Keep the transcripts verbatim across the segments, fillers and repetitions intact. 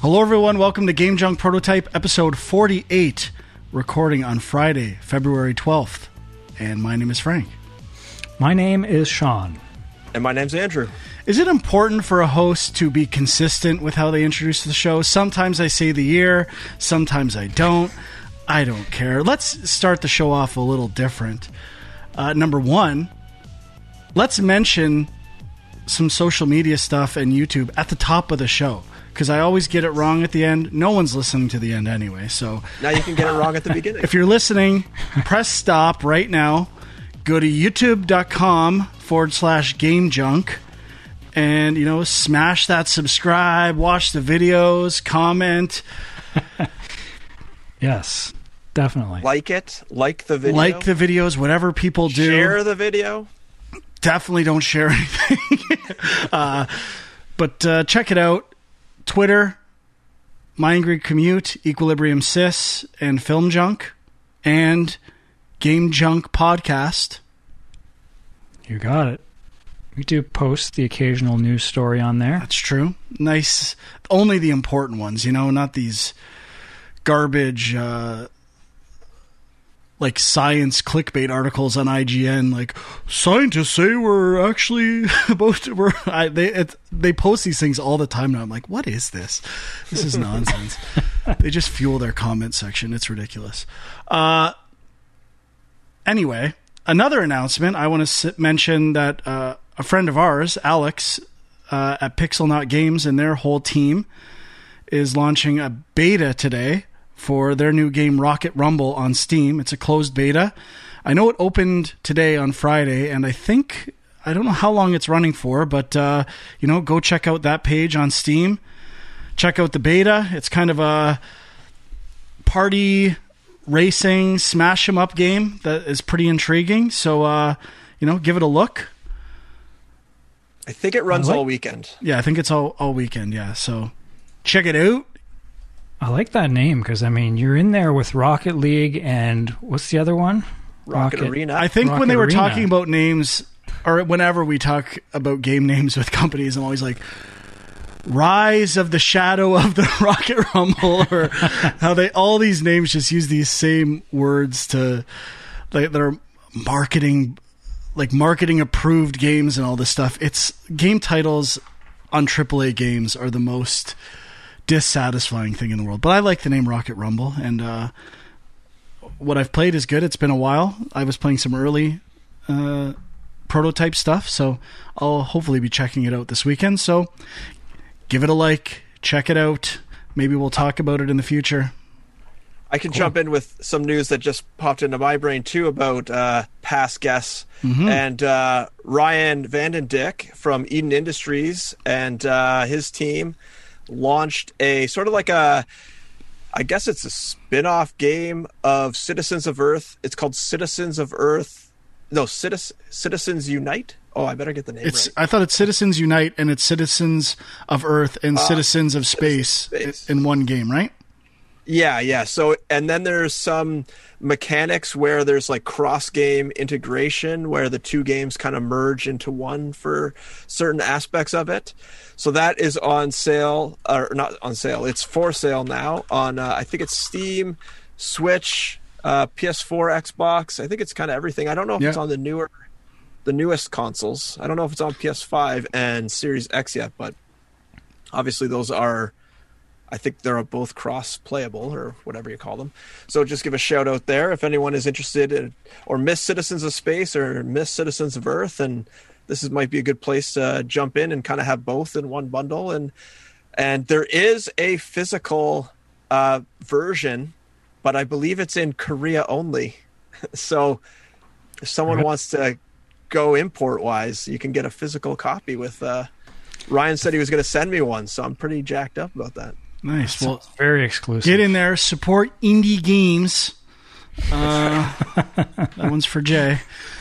Hello everyone, welcome to Game Junk Prototype episode forty-eight, recording on Friday, February twelfth. And my name is Frank. My name is Sean. And my name's Andrew. Is it important for a host to be consistent with how they introduce the show? Sometimes I say the year, sometimes I don't. I don't care. Let's start the show off a little different. Uh, number one, let's mention some social media stuff and YouTube at the top of the show, because I always get it wrong at the end. No one's listening to the end anyway, so now you can get it wrong at the beginning. If you're listening, press stop right now. Go to youtube.com forward slash game junk and, you know, smash that subscribe, watch the videos, comment. Yes, definitely. Like it. Like the video. Like the videos, whatever people do. Share the video. Definitely don't share anything. uh, but uh, check it out. Twitter, My Angry Commute, Equilibrium Sys, and Film Junk, and Game Junk Podcast. You got it. We do post the occasional news story on there. That's true. Nice. Only the important ones, you know, not these garbage, uh, like science clickbait articles on I G N. Like, scientists say we're actually about to. We're, I, they it, they post these things all the time now. I'm like, what is this? This is nonsense. They just fuel their comment section. It's ridiculous. Uh, anyway, another announcement. I want to s- mention that uh, a friend of ours, Alex, uh, at Pixel Not Games, and their whole team is launching a beta today for their new game Rocket Rumble on Steam. It's a closed beta. I know it opened today on Friday, and I think, I don't know how long it's running for, but, uh, you know, go check out that page on Steam. Check out the beta. It's kind of a party racing smash 'em up game that is pretty intriguing. So, uh, you know, give it a look. I think it runs like- all weekend. Yeah, I think it's all, all weekend, yeah. So check it out. I like that name because, I mean, you're in there with Rocket League and what's the other one? Rocket, Rocket Arena. I think Rocket when they were Arena. talking about names, or whenever we talk about game names with companies, I'm always like, Rise of the Shadow of the Rocket Rumble, or how they, all these names just use these same words to, like, they're marketing, like marketing approved games and all this stuff. It's, game titles on triple A games are the most dissatisfying thing in the world. But I like the name Rocket Rumble, and uh, what I've played is good. It's been a while. I was playing some early uh, prototype stuff, so I'll hopefully be checking it out this weekend. So give it a like, check it out. Maybe we'll talk about it in the future. I can Cool. jump in with some news that just popped into my brain, too, about uh, past guests. Mm-hmm. And uh, Ryan Vandendyck from Eden Industries and uh, his team launched a sort of like a, I guess it's a spin-off game of Citizens of Earth. It's called Citizens of Earth. No, Citiz- Citizens Unite. Oh, I better get the name It's. right. I thought it's Citizens Unite, and it's Citizens of Earth and Uh, Citizens of Space, Space. in one game, right? Yeah, yeah. So, and then there's some mechanics where there's like cross-game integration where the two games kind of merge into one for certain aspects of it. So that is on sale, or not on sale. It's for sale now on, uh, I think it's Steam, Switch, uh, P S four, Xbox. I think it's kind of everything. I don't know if Yeah. it's on the newer, the newest consoles. I don't know if it's on P S five and Series X yet, but obviously those are, I think they're both cross-playable or whatever you call them. So just give a shout out there if anyone is interested in, or miss Citizens of Space or miss Citizens of Earth, and this is, might be a good place to jump in and kind of have both in one bundle. And and there is a physical uh, version, but I believe it's in Korea only. So if someone Right. wants to go import-wise, you can get a physical copy with... Uh, Ryan said he was going to send me one, so I'm pretty jacked up about that. Nice. Well, Sounds very exclusive. get in there, support indie games. Uh, that one's for Jay.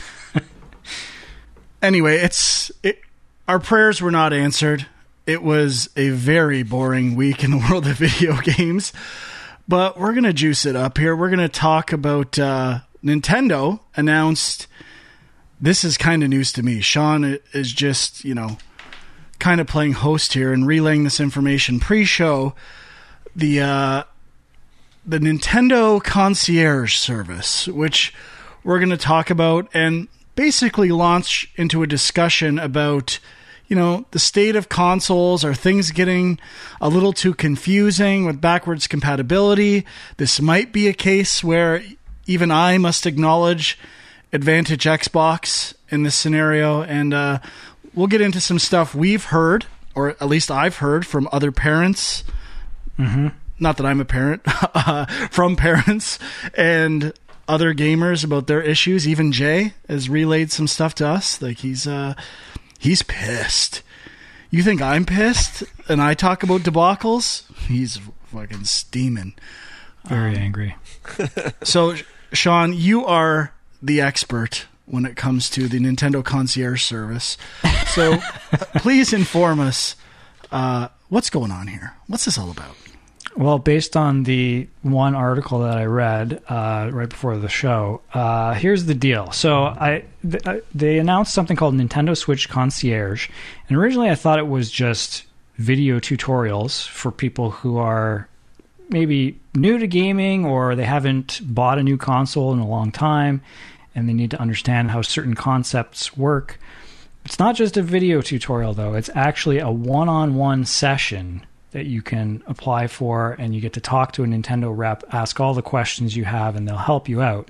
Anyway, it's it, our prayers were not answered. It was a very boring week in the world of video games, but we're gonna juice it up here. We're gonna talk about uh, Nintendo announced. This is kind of news to me. Sean is just, you know, kind of playing host here and relaying this information pre-show. the uh, the Nintendo Concierge Service, which we're going to talk about and basically launch into a discussion about, you know, the state of consoles. Are things getting a little too confusing with backwards compatibility? This might be a case where even I must acknowledge advantage Xbox in this scenario, and uh, we'll get into some stuff we've heard, or at least I've heard from other parents. Mm-hmm. Not that I'm a parent, uh, from parents and other gamers about their issues. Even Jay has relayed some stuff to us. Like he's uh, he's pissed. You think I'm pissed and I talk about debacles? He's fucking steaming. Very um, angry. So, Sean, you are the expert when it comes to the Nintendo Concierge Service. So please inform us uh, what's going on here. What's this all about? Well, based on the one article that I read uh, right before the show, uh, here's the deal. So I th- they announced something called Nintendo Switch Concierge, and originally I thought it was just video tutorials for people who are maybe new to gaming or they haven't bought a new console in a long time and they need to understand how certain concepts work. It's not just a video tutorial, though. It's actually a one-on-one session that you can apply for, and you get to talk to a Nintendo rep, ask all the questions you have, and they'll help you out.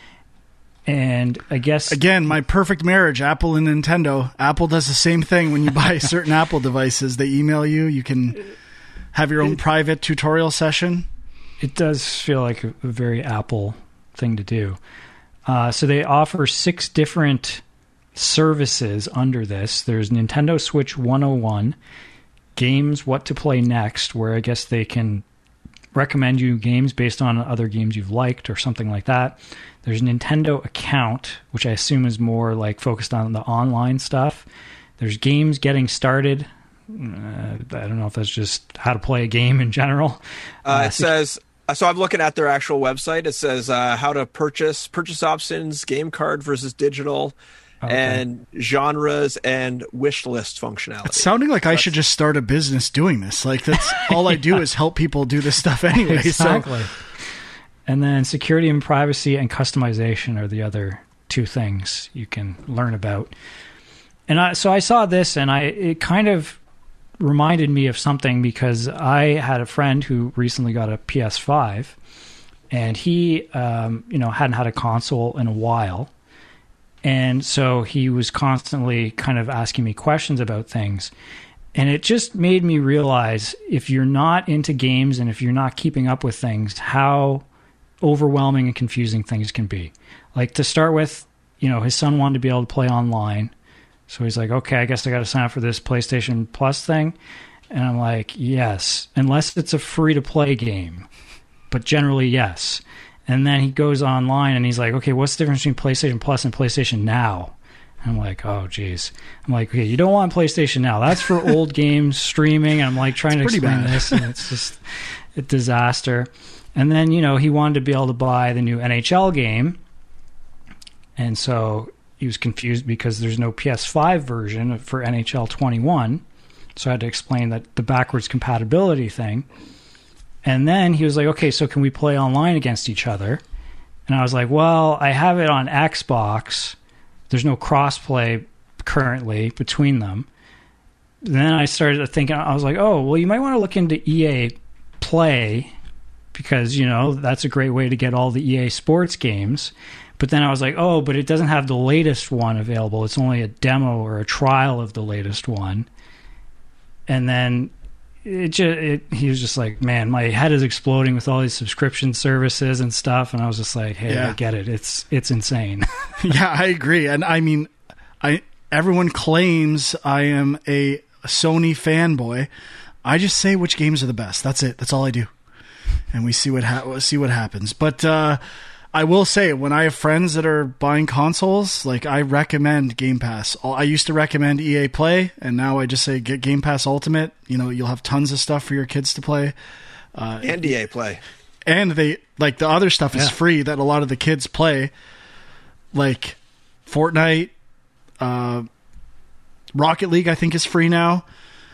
And I guess... Again, my perfect marriage, Apple and Nintendo. Apple does the same thing when you buy certain Apple devices. They email you. You can have your own it, private tutorial session. It does feel like a, a very Apple thing to do. Uh, so they offer six different services under this. There's Nintendo Switch one oh one, Games What to Play Next, where I guess they can recommend you games based on other games you've liked or something like that. There's Nintendo Account, which I assume is more like focused on the online stuff. There's Games Getting Started. Uh, I don't know if that's just how to play a game in general. Uh, uh, it says, so I'm looking at their actual website. It says uh, how to purchase, purchase options, game card versus digital, okay, and genres and wish list functionality. It's sounding like I should just start a business doing this. Like that's all I do is help people do this stuff anyway. Exactly. So. And then security and privacy and customization are the other two things you can learn about. And I, so I saw this, and I it kind of reminded me of something because I had a friend who recently got a P S five, and he, um, you know, hadn't had a console in a while. And so he was constantly kind of asking me questions about things. And it just made me realize if you're not into games and if you're not keeping up with things, how overwhelming and confusing things can be. Like to start with, you know, his son wanted to be able to play online. So he's like, okay, I guess I got to sign up for this PlayStation Plus thing. And I'm like, yes, unless it's a free-to-play game. But generally, yes. And then he goes online and he's like, okay, what's the difference between PlayStation Plus and PlayStation Now? And I'm like, oh, geez. I'm like, okay, you don't want PlayStation Now. That's for old games streaming. And I'm like trying it's to explain bad. this, and it's just a disaster. And then, you know, he wanted to be able to buy the new N H L game. And so he was confused because there's no P S five version for N H L twenty-one. So I had to explain that the backwards compatibility thing. And then he was like, okay, so can we play online against each other? And I was like, well, I have it on Xbox. There's no crossplay currently between them. And then I started thinking, I was like, oh, well, you might want to look into E A Play because, you know, that's a great way to get all the E A sports games. But then I was like, oh, but it doesn't have the latest one available. It's only a demo or a trial of the latest one. And then it just, it, he was just like, man, my head is exploding with all these subscription services and stuff. And I was just like, hey, yeah. I get it. It's it's insane. Yeah, I agree. And I mean, I everyone claims I am a Sony fanboy. I just say which games are the best. That's it. That's all I do. And we see what ha- see what happens. But uh, I will say, when I have friends that are buying consoles, like I recommend Game Pass. I used to recommend E A Play, and now I just say get Game Pass Ultimate. You know, you'll have tons of stuff for your kids to play. Uh, and E A Play. And they like the other stuff is yeah. free that a lot of the kids play, like Fortnite, uh, Rocket League. I think is free now.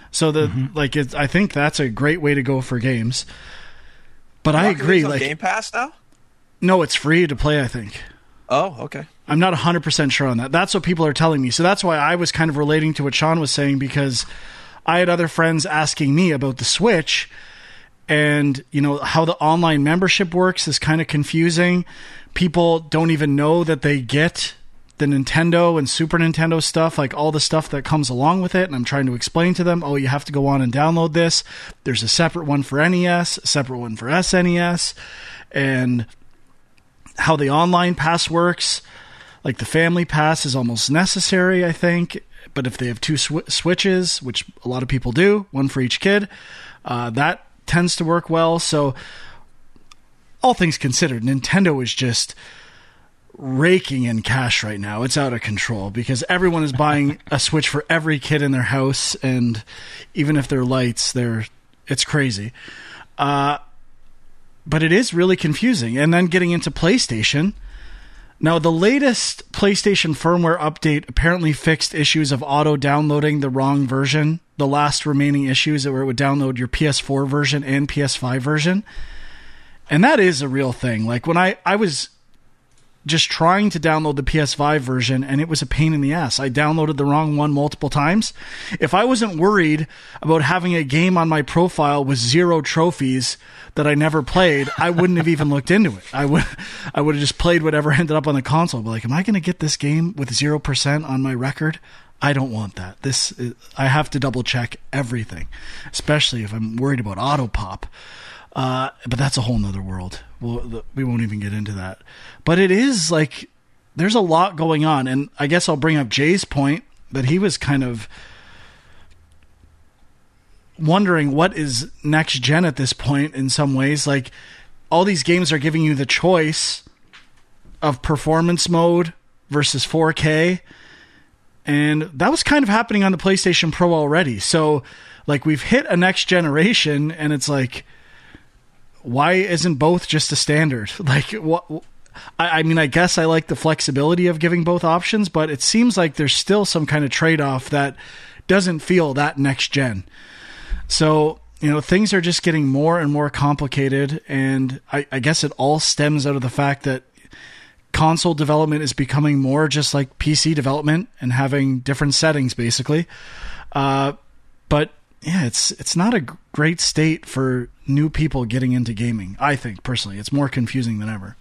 So the Mm-hmm. like, it, I think that's a great way to go for games. But I Rocket agree. League's on Like, Game Pass now? no, it's free to play, I think. Oh, okay. I'm not one hundred percent sure on that. That's what people are telling me. So that's why I was kind of relating to what Sean was saying, because I had other friends asking me about the Switch, and, you know, how the online membership works is kind of confusing. People don't even know that they get the Nintendo and Super Nintendo stuff, like all the stuff that comes along with it. And I'm trying to explain to them, oh, you have to go on and download this. There's a separate one for N E S, a separate one for S N E S, and how the online pass works. Like the family pass is almost necessary, I think. But if they have two sw- switches, which a lot of people do, one for each kid, uh, that tends to work well. So all things considered, Nintendo is just raking in cash right now. It's out of control because everyone is buying a Switch for every kid in their house, and even if they're lights, they're it's crazy. Uh, but it is really confusing. And then getting into PlayStation. Now, the latest PlayStation firmware update apparently fixed issues of auto-downloading the wrong version. The last remaining issues where it would download your P S four version and P S five version. And that is a real thing. Like, when I, I was just trying to download the P S five version, and it was a pain in the ass. I downloaded the wrong one multiple times. If I wasn't worried about having a game on my profile with zero trophies that I never played, I wouldn't have even looked into it. I would I would have just played whatever ended up on the console. But like, am I going to get this game with zero percent on my record? I don't want that. This is, I have to double check everything, especially if I'm worried about auto pop. Uh, but that's a whole nother world. We'll, we won't even get into that. But it is like, there's a lot going on. And I guess I'll bring up Jay's point that he was kind of wondering what is next gen at this point in some ways. Like, all these games are giving you the choice of performance mode versus four K. And that was kind of happening on the PlayStation Pro already. So, like, we've hit a next generation, and it's like, why isn't both just a standard? Like, what? I, I mean, I guess I like the flexibility of giving both options, but it seems like there's still some kind of trade-off that doesn't feel that next gen. So, you know, things are just getting more and more complicated, and I, I guess it all stems out of the fact that console development is becoming more just like P C development and having different settings, basically. Uh, but yeah, it's it's not a great state for new people getting into gaming. I think personally, it's more confusing than ever.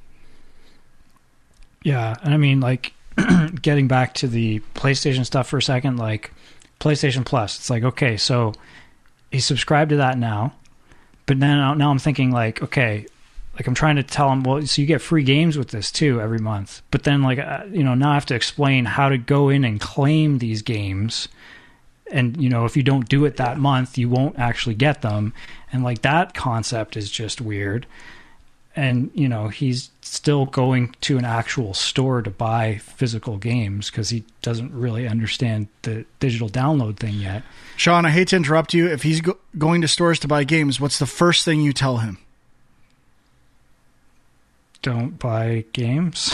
Yeah, and I mean, like, getting back to the PlayStation stuff for a second, like PlayStation Plus, it's like, okay, so he's subscribed to that now, but then now I'm thinking, like, okay, like, I'm trying to tell him, well, so you get free games with this too every month. But then, like, uh, you know, now I have to explain how to go in and claim these games. And, you know, if you don't do it that month, you won't actually get them. And, like, that concept is just weird. And, you know, he's still going to an actual store to buy physical games because he doesn't really understand the digital download thing yet. Sean, I hate to interrupt you. If he's go- going to stores to buy games, what's the first thing you tell him? Don't buy games.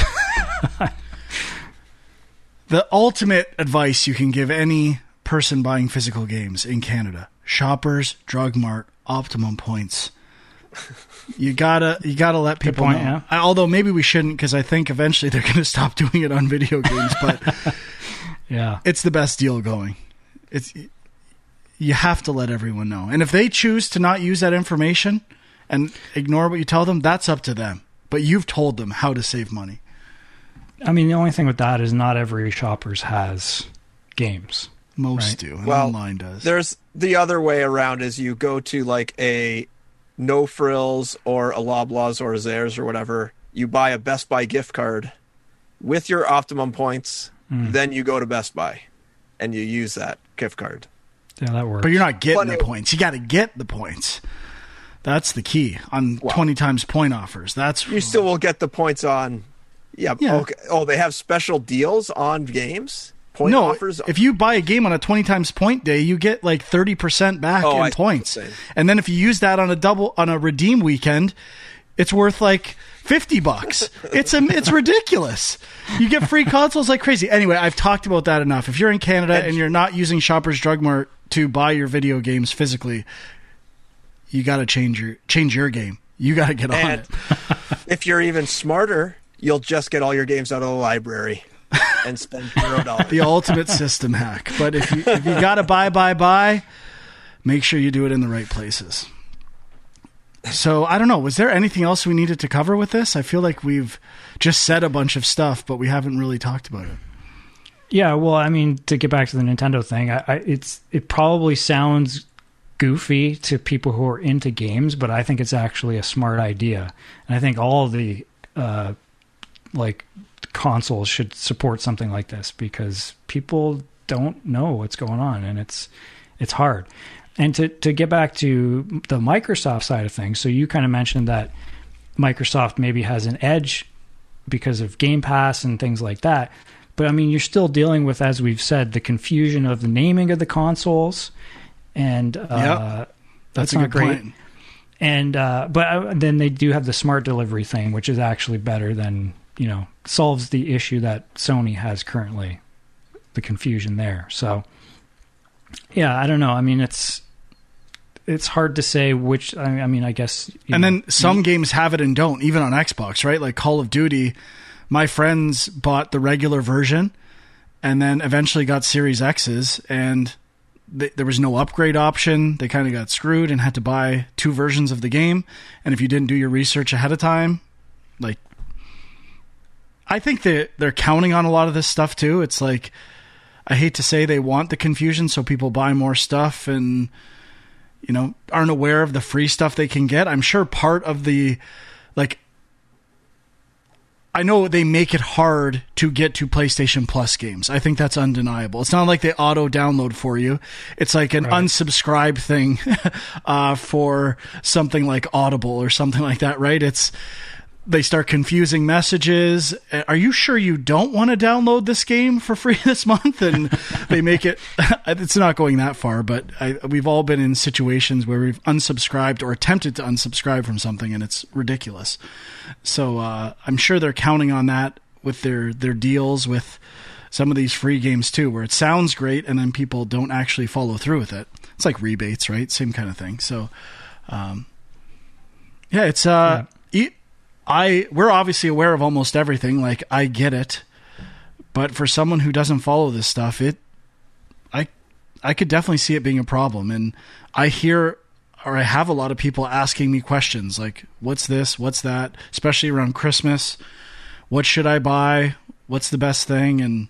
The ultimate advice you can give any person buying physical games in Canada: Shoppers Drug Mart, Optimum Points. You gotta, you gotta let people point, know. yeah. I, although maybe we shouldn't, because I think eventually they're going to stop doing it on video games. But Yeah, it's the best deal going. It's you have to let everyone know, and if they choose to not use that information and ignore what you tell them, that's up to them. But you've told them how to save money. I mean, the only thing with that is not every Shoppers has games. Most Right. do, and Well, online does. There's the other way around is you go to like a No Frills or a Loblaws or a Zayres or whatever. You buy a Best Buy gift card with your Optimum points. Mm. Then you go to Best Buy and you use that gift card. Yeah, that works. But you're not getting Plenty the of- points. You got to get the points. That's the key on Wow. twenty times point offers. That's You still will get the points on. Yeah. Yeah. Okay. Oh, they have special deals on games. Point no. offers. If you buy a game on a twenty times point day, you get like thirty percent back Oh, I in see points. what you're saying. And then if you use that on a double on a redeem weekend, it's worth like fifty bucks. It's a, it's ridiculous. You get free consoles like crazy. Anyway, I've talked about that enough. If you're in Canada and you're not using Shoppers Drug Mart to buy your video games physically, you got to change your change your game. You got to get on and it. If you're even smarter, you'll just get all your games out of the library and spend zero dollars. The ultimate system hack. But if you if you got to buy, buy, buy, make sure you do it in the right places. So I don't know. Was there anything else we needed to cover with this? I feel like we've just said a bunch of stuff, but we haven't really talked about it. Yeah, well, I mean, to get back to the Nintendo thing, I, I, it's it probably sounds goofy to people who are into games, but I think it's actually a smart idea, and I think all of the uh, like consoles should support something like this because people don't know what's going on, and it's it's hard. And to to get back to the Microsoft side of things, so you kind of mentioned that Microsoft maybe has an edge because of Game Pass and things like that. But I mean, you're still dealing with, as we've said, the confusion of the naming of the consoles. And uh, yep. that's, that's not a good great. point. And uh, but uh, then they do have the smart delivery thing, which is actually better than, you know, solves the issue that Sony has currently, the confusion there. So yeah, I don't know. I mean, it's it's hard to say which. I mean, I guess. You and know, then some you, games have it and don't, even on Xbox, right? Like Call of Duty. My friends bought the regular version, and then eventually got Series X's, and there was no upgrade option. They kind of got screwed and had to buy two versions of the game. And if you didn't do your research ahead of time, like, I think that they're counting on a lot of this stuff too. It's like, I hate to say they want the confusion so people buy more stuff and, you know, aren't aware of the free stuff they can get. I'm sure part of the, like, I know they make it hard to get to PlayStation Plus games. I think that's undeniable. It's not like they auto download for you. It's like an right. unsubscribe thing uh, for something like Audible or something like that, right? It's they start confusing messages. Are you sure you don't want to download this game for free this month? And they make it. It's not going that far, but I, we've all been in situations where we've unsubscribed or attempted to unsubscribe from something, and it's ridiculous. So uh, I'm sure they're counting on that with their, their deals with some of these free games too, where it sounds great and then people don't actually follow through with it. It's like rebates, right? Same kind of thing. So, um, yeah, it's uh, yeah. I we're obviously aware of almost everything. Like, I get it, but for someone who doesn't follow this stuff, it I I could definitely see it being a problem. And I hear. Or I have a lot of people asking me questions like, what's this? What's that? Especially around Christmas. What should I buy? What's the best thing? And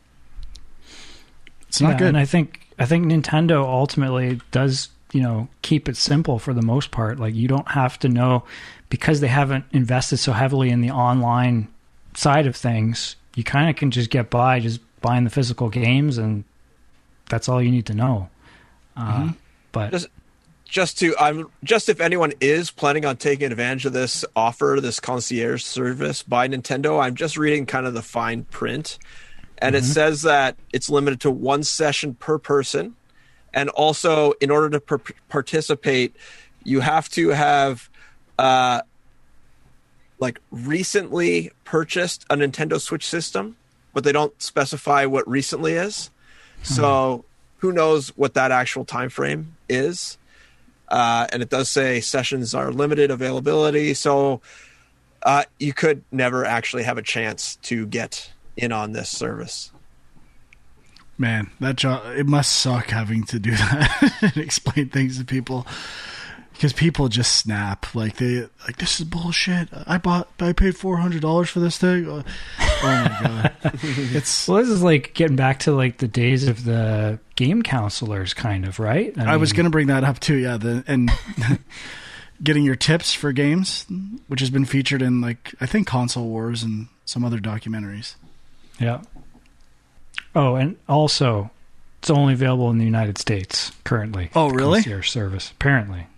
it's not yeah, good. And I think, I think Nintendo ultimately does, you know, keep it simple for the most part. Like, you don't have to know, because they haven't invested so heavily in the online side of things, you kind of can just get by just buying the physical games, and that's all you need to know. Mm-hmm. Uh, but Does- Just to, I'm just if anyone is planning on taking advantage of this offer, this concierge service by Nintendo, I'm just reading kind of the fine print, and mm-hmm. it says that it's limited to one session per person, and also in order to per- participate, you have to have, uh, like recently purchased a Nintendo Switch system, but they don't specify what recently is, mm-hmm. so who knows what that actual time frame is. Uh, and it does say sessions are limited availability, so uh, you could never actually have a chance to get in on this service. Man, that job, it must suck having to do that and explain things to people, because people just snap like they like this is bullshit. I bought, I paid four hundred dollars for this thing. Oh my god, it's well, this is like getting back to like the days of the game counselors, kind of, right? I, I mean, was going to bring that up too. Yeah, the and getting your tips for games, which has been featured in like I think Console Wars and some other documentaries. Yeah. Oh, and also, it's only available in the United States currently. Oh, really? Concierge service, apparently.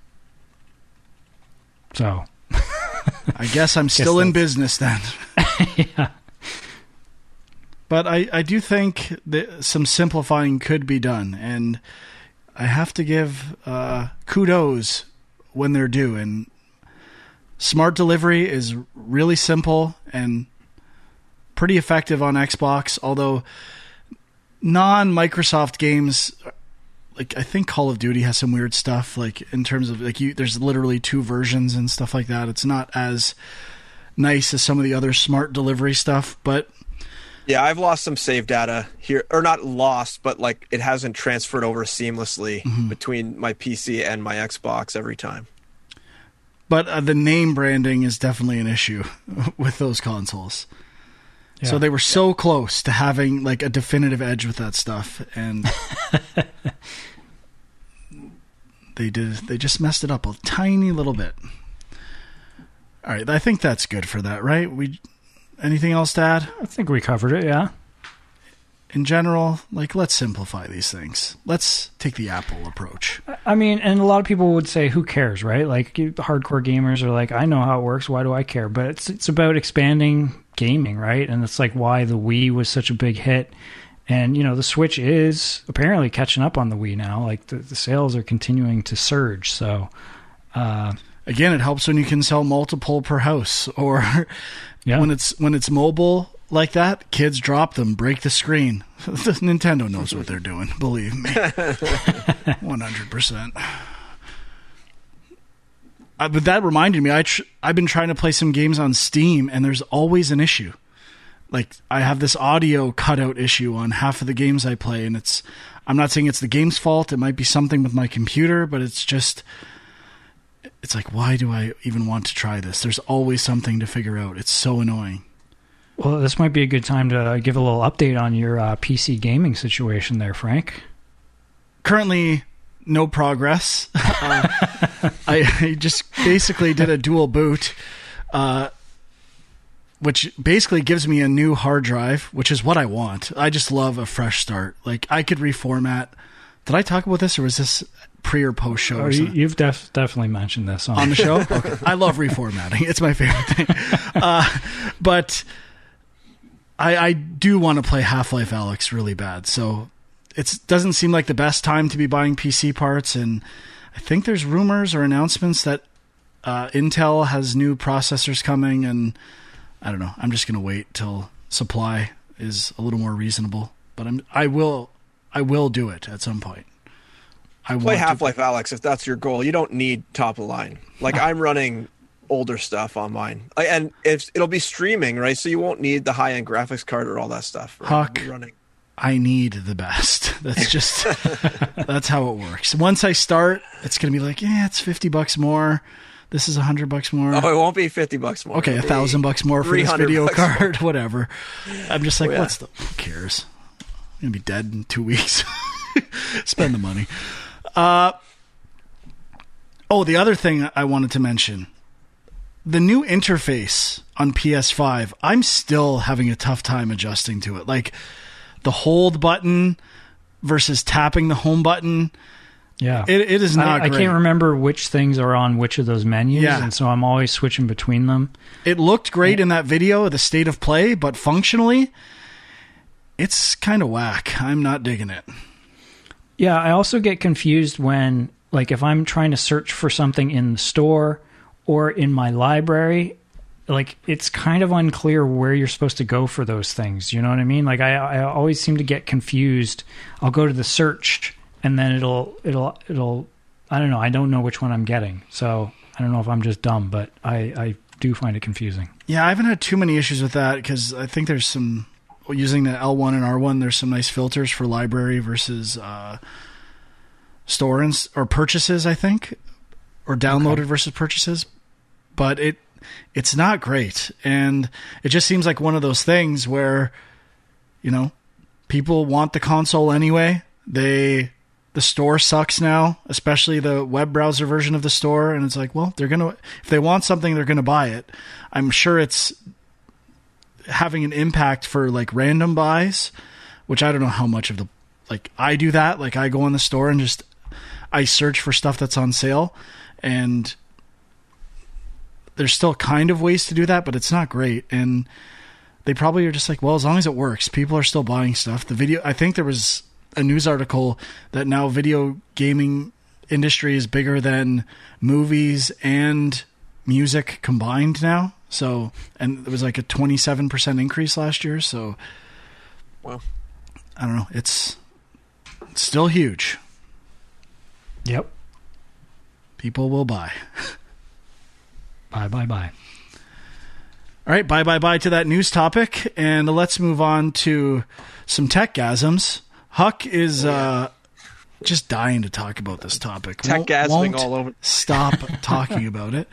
So, I guess I'm still guess in business then. Yeah. But I, I do think that some simplifying could be done, and I have to give uh, kudos when they're due. And Smart delivery is really simple and pretty effective on Xbox, although non-Microsoft games, like I think Call of Duty has some weird stuff, like in terms of like you, there's literally two versions and stuff like that. It's not as nice as some of the other smart delivery stuff, but yeah, I've lost some save data here, or not lost, but like it hasn't transferred over seamlessly mm-hmm. between my P C and my Xbox every time. But uh, the name branding is definitely an issue with those consoles. Yeah. So they were so yeah. close to having like a definitive edge with that stuff, and they did. They just messed it up a tiny little bit. All right, I think that's good for that, right? We anything else to add? I think we covered it. Yeah. In general, like, let's simplify these things. Let's take the Apple approach. I mean, and a lot of people would say, who cares, right? Like, hardcore gamers are like, I know how it works. Why do I care? But it's it's about expanding gaming, right? And it's like why the Wii was such a big hit. And, you know, the Switch is apparently catching up on the Wii now. Like, the, the sales are continuing to surge. So, uh, again, it helps when you can sell multiple per house. Or yeah. when it's when it's mobile like that, kids drop them, break the screen. Nintendo knows what they're doing, believe me. one hundred percent. Uh, but that reminded me, I tr- I've been trying to play some games on Steam, and there's always an issue. Like, I have this audio cutout issue on half of the games I play, and it's, I'm not saying it's the game's fault. It might be something with my computer, but it's just, it's like, why do I even want to try this? There's always something to figure out. It's so annoying. Well, this might be a good time to give a little update on your uh, P C gaming situation there, Frank. Currently, no progress. Uh, I, I just basically did a dual boot, uh, which basically gives me a new hard drive, which is what I want. I just love a fresh start. Like, I could reformat. Did I talk about this, or was this pre or post show? Oh, or you, you've def- definitely mentioned this on, on the show. Okay. I love reformatting. It's my favorite thing. Uh, but I, I do want to play Half-Life Alyx really bad. So it doesn't seem like the best time to be buying P C parts. And I think there's rumors or announcements that uh, Intel has new processors coming. And I don't know. I'm just going to wait till supply is a little more reasonable. But I'm I will I will do it at some point. I play Half-Life to... Alyx if that's your goal. You don't need top of the line. Like I'm running older stuff on mine, and it's, it'll be streaming, right? So you won't need the high-end graphics card or all that stuff. Right? Huck, running. I need the best. That's just that's how it works. Once I start, it's gonna be like, yeah, it's fifty bucks more. This is a hundred bucks more. Oh, it won't be fifty bucks more. Okay, a thousand bucks more for this video card, more. Whatever. I'm just like, oh, yeah. what's the? Who cares? I'm gonna be dead in two weeks. Spend the money. Uh, oh, the other thing I wanted to mention. The new interface on P S five, I'm still having a tough time adjusting to it. Like the hold button versus tapping the home button. Yeah. It, it is not I, great. I can't remember which things are on which of those menus, yeah. and so I'm always switching between them. It looked great yeah. in that video, the state of play, but functionally, it's kind of whack. I'm not digging it. Yeah, I also get confused when, like, if I'm trying to search for something in the store or in my library, like, it's kind of unclear where you're supposed to go for those things. You know what I mean? Like, I, I always seem to get confused. I'll go to the search, and then it'll, it'll, it'll, I don't know. I don't know which one I'm getting. So I don't know if I'm just dumb, but I, I do find it confusing. Yeah, I haven't had too many issues with that because I think there's some, using the L one and R one, there's some nice filters for library versus uh, store and, or purchases, I think, or downloaded okay. versus purchases. But it it's not great. And it just seems like one of those things where, you know, people want the console anyway. They the store sucks now, especially the web browser version of the store. And it's like, well, they're going to, if they want something, they're going to buy it. I'm sure it's having an impact for like random buys, which I don't know how much of the, like I do that. Like I go in the store and just, I search for stuff that's on sale, and there's still kind of ways to do that, but it's not great. And they probably are just like, well, as long as it works, people are still buying stuff. The video, I think there was a news article that now video gaming industry is bigger than movies and music combined now. So, and it was like a twenty-seven percent increase last year. So, well, I don't know. It's, it's still huge. Yep. People will buy. Bye, bye, bye. All right, bye, bye, bye to that news topic. And let's move on to some tech-gasms. Huck is uh, just dying to talk about this topic. Tech-gasming all over. Stop talking about it.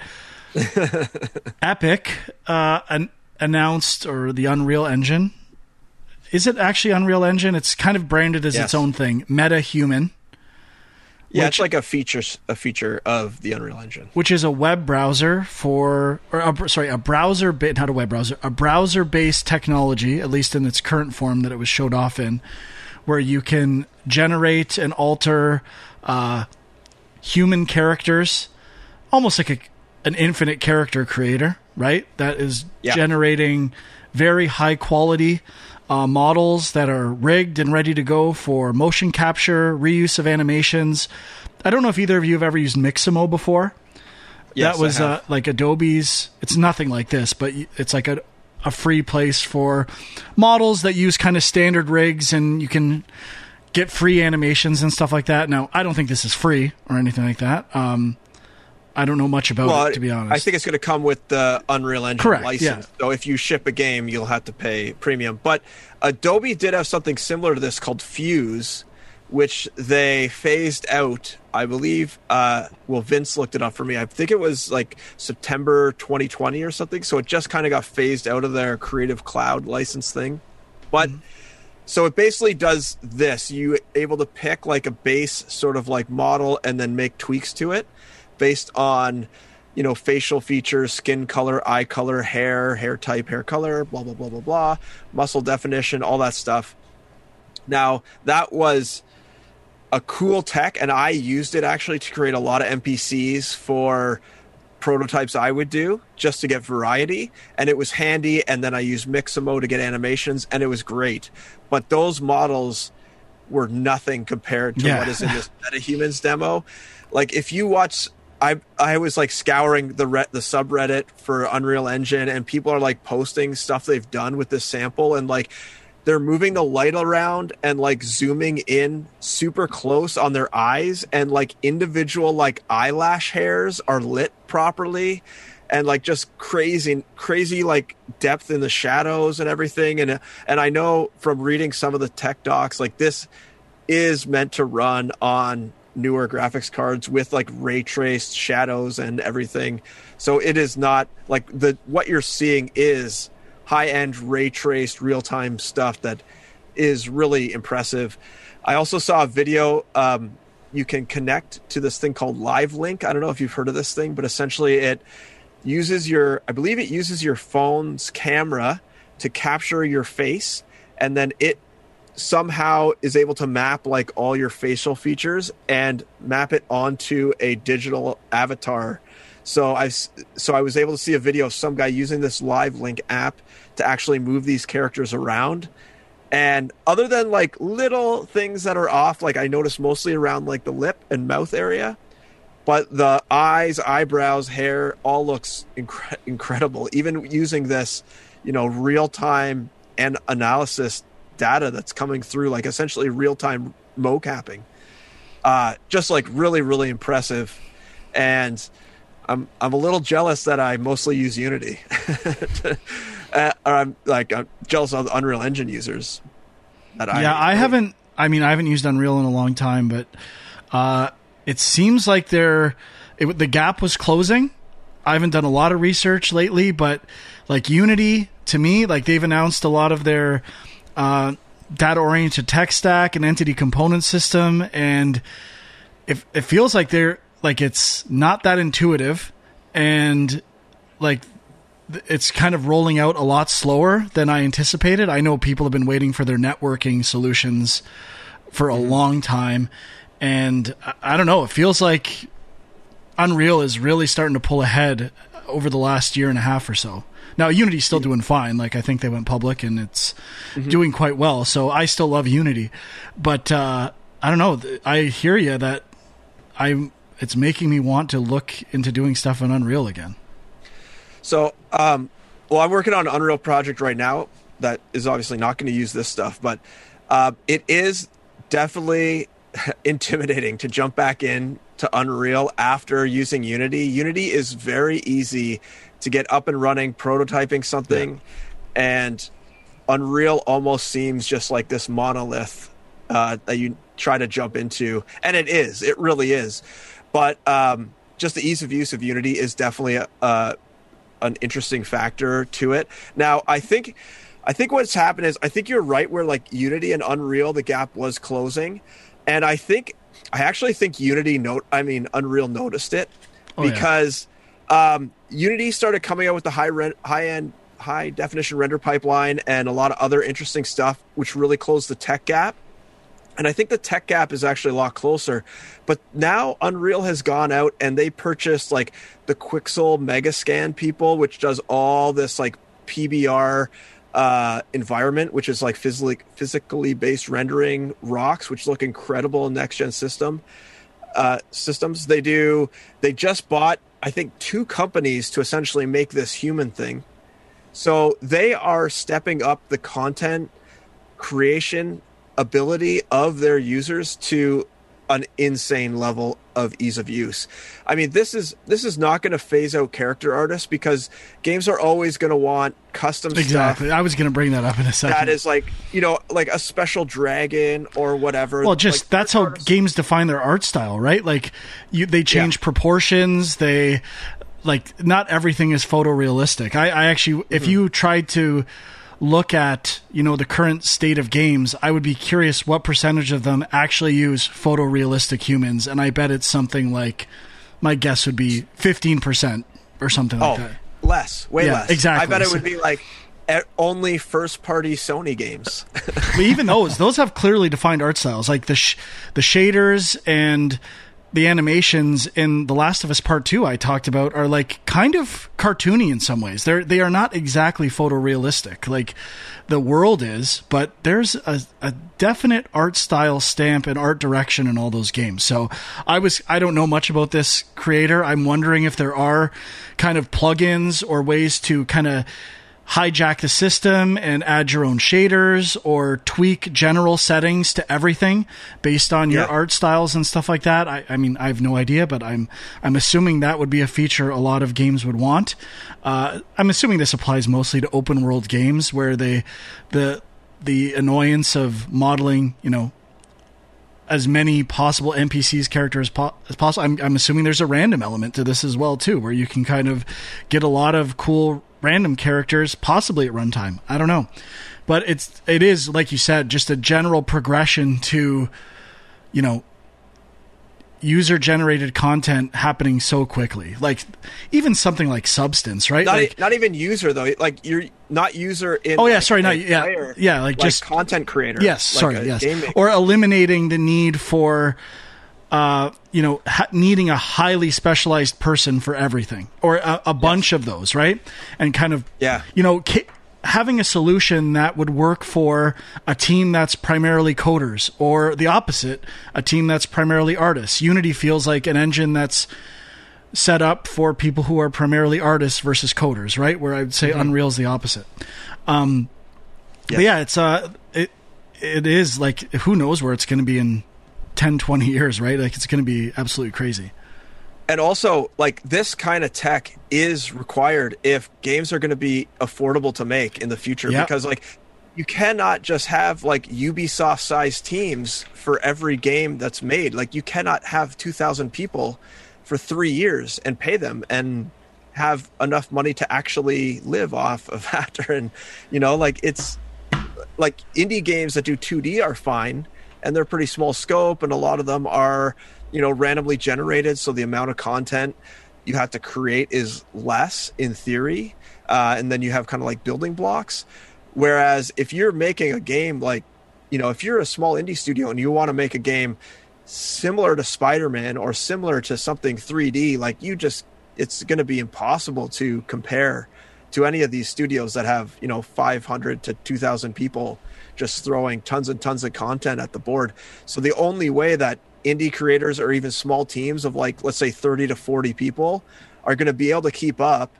Epic uh, an- announced, or the Unreal Engine. Is it actually Unreal Engine? It's kind of branded as yes. its own thing. MetaHuman. Yeah, which, it's like a feature a feature of the Unreal Engine, which is a web browser for, or a, sorry, a browser bit, not a web browser, a browser-based technology, at least in its current form that it was showed off in, where you can generate and alter uh, human characters, almost like a, an infinite character creator, right? That is yeah. generating very high quality Uh, models that are rigged and ready to go for motion capture, reuse of animations. I don't know if either of you have ever used Mixamo before. Yes, that was I uh, have. like Adobe's. It's nothing like this, but it's like a, a free place for models that use kind of standard rigs, and you can get free animations and stuff like that. Now, I don't think this is free or anything like that. Um, I don't know much about well, it, to be honest. I think it's going to come with the Unreal Engine Correct, license. yeah. So if you ship a game, you'll have to pay premium. But Adobe did have something similar to this called Fuse, which they phased out, I believe. Uh, well, Vince looked it up for me. I think it was like September twenty twenty or something. So it just kind of got phased out of their Creative Cloud license thing. But mm-hmm. So it basically does this. You're able to pick like a base sort of like model and then make tweaks to it based on, you know, facial features, skin color, eye color, hair, hair type, hair color, blah, blah, blah, blah, blah, muscle definition, all that stuff. Now, that was a cool tech, and I used it actually to create a lot of N P Cs for prototypes I would do just to get variety, and it was handy. And then I used Mixamo to get animations, and it was great. But those models were nothing compared to yeah. what is in this MetaHumans demo. Like, if you watch... I I was like scouring the re- the subreddit for Unreal Engine, and people are like posting stuff they've done with this sample, and like they're moving the light around and like zooming in super close on their eyes, and like individual like eyelash hairs are lit properly, and like just crazy crazy like depth in the shadows and everything. And and I know from reading some of the tech docs, like this is meant to run on newer graphics cards with like ray traced shadows and everything. So it is not like the what you're seeing is high end ray traced real time stuff that is really impressive. I also saw a video. Um, you can connect to this thing called Live Link. I don't know if you've heard of this thing, but essentially it uses your, I believe it uses your phone's camera to capture your face, and then it somehow is able to map like all your facial features and map it onto a digital avatar. So I so I was able to see a video of some guy using this Live Link app to actually move these characters around. And other than like little things that are off, like I noticed mostly around like the lip and mouth area, but the eyes, eyebrows, hair all looks incre- incredible. Even using this, you know, real time and analysis data that's coming through, like essentially real-time mocapping, uh just like really really impressive. And i'm i'm a little jealous that I mostly use Unity. uh, or i'm like i'm jealous of the Unreal Engine users that I yeah I haven't I mean I haven't used Unreal in a long time, but uh it seems like they're it, the gap was closing. I haven't done a lot of research lately, but like Unity, to me, like they've announced a lot of their Uh, data-oriented tech stack and entity component system, and it, it feels like they're like it's not that intuitive, and like it's kind of rolling out a lot slower than I anticipated. I know people have been waiting for their networking solutions for a long time, and I, I don't know. It feels like Unreal is really starting to pull ahead over the last year and a half or so. Now, Unity's still doing fine. Like, I think they went public, and it's mm-hmm. doing quite well. So I still love Unity. But uh, I don't know. I hear you that I it's making me want to look into doing stuff in Unreal again. So, um, well, I'm working on an Unreal project right now that is obviously not going to use this stuff, but uh, it is definitely intimidating to jump back in to Unreal after using Unity. Unity is very easy to get up and running, prototyping something, yeah. and Unreal almost seems just like this monolith uh, that you try to jump into, and it is. It really is. But um, just the ease of use of Unity is definitely a, a, an interesting factor to it. Now, I think, I think what's happened is I think you're right where like Unity and Unreal, the gap was closing, and I think I actually think Unity note. I mean, Unreal noticed it oh, because yeah. um, Unity started coming out with the high re- high end. high definition render pipeline and a lot of other interesting stuff, which really closed the tech gap. And I think the tech gap is actually a lot closer. But now Unreal has gone out and they purchased like the Quixel Megascan people, which does all this like P B R uh, environment, which is like physically physically based rendering rocks, which look incredible in next gen system uh, systems. They do. They just bought, I think, two companies to essentially make this human thing. So they are stepping up the content creation ability of their users to an insane level of ease of use. I mean, this is this is not going to phase out character artists because games are always going to want custom exactly. stuff. Exactly. I was going to bring that up in a second. That is like, you know, like a special dragon or whatever. Well, just like, that's how artists- games define their art style, right? Like you, they change yeah. proportions. They like not everything is photorealistic. I, I actually, mm-hmm. if you tried to look at, you know, the current state of games, I would be curious what percentage of them actually use photorealistic humans, and I bet it's something like, my guess would be fifteen percent or something like oh, that. Less, way yeah, less. Exactly. I bet it would be like only first-party Sony games. But even those, those have clearly defined art styles, like the sh- the shaders and the animations in The Last of Us Part Two I talked about are like kind of cartoony in some ways. They're they are not exactly photorealistic like the world is, but there's a, a definite art style stamp and art direction in all those games. So I was I don't know much about this creator. I'm wondering if there are kind of plugins or ways to kind of hijack the system and add your own shaders or tweak general settings to everything based on your yeah. art styles and stuff like that. I, I mean, I have no idea, but I'm I'm assuming that would be a feature a lot of games would want. Uh, I'm assuming this applies mostly to open world games where they the the annoyance of modeling, you know, as many possible N P Cs characters po- as possible. I'm, I'm assuming there's a random element to this as well too, where you can kind of get a lot of cool random characters possibly at runtime. I don't know, but it's it is like you said, just a general progression to, you know, user generated content happening so quickly. Like even something like Substance, right? Not, like, e- not even user though. Like you're not user in. Oh yeah, like, sorry, not yeah, player, yeah, like, like just content creator. Yes, like sorry, yes, game or eliminating the need for. Uh, you know, ha- needing a highly specialized person for everything, or a, a bunch yes. of those, right? And kind of, yeah, you know, ca- having a solution that would work for a team that's primarily coders, or the opposite, a team that's primarily artists. Unity feels like an engine that's set up for people who are primarily artists versus coders, right? Where I'd say mm-hmm. Unreal's the opposite. Um, yes. But yeah, it's uh, it it is like who knows where it's going to be in ten, twenty years, right? Like it's going to be absolutely crazy. And also, like this kind of tech is required if games are going to be affordable to make in the future, yep. because like you cannot just have like Ubisoft sized teams for every game that's made. Like you cannot have two thousand people for three years and pay them and have enough money to actually live off of that. And, you know, like it's like indie games that do two D are fine, and they're pretty small scope, and a lot of them are, you know, randomly generated, so the amount of content you have to create is less in theory, uh, and then you have kind of like building blocks. Whereas if you're making a game like, you know, if you're a small indie studio and you want to make a game similar to Spider-Man or similar to something three D, like you just, it's going to be impossible to compare to any of these studios that have, you know, five hundred to two thousand people just throwing tons and tons of content at the board. So the only way that indie creators or even small teams of like, let's say thirty to forty people are going to be able to keep up